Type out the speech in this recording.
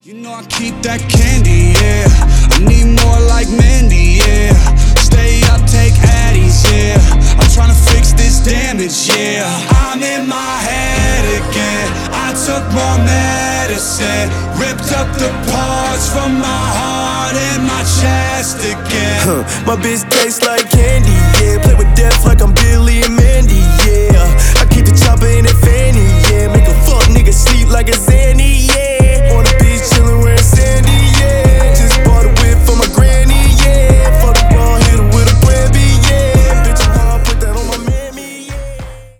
You know I keep that candy, yeah. I need more like Mandy, yeah. Stay up, take Addies, yeah. I'm tryna fix this damage, yeah. I'm in my head again. I took more medicine, ripped up the parts from my heart and my chest again. My bitch tastes like candy, yeah.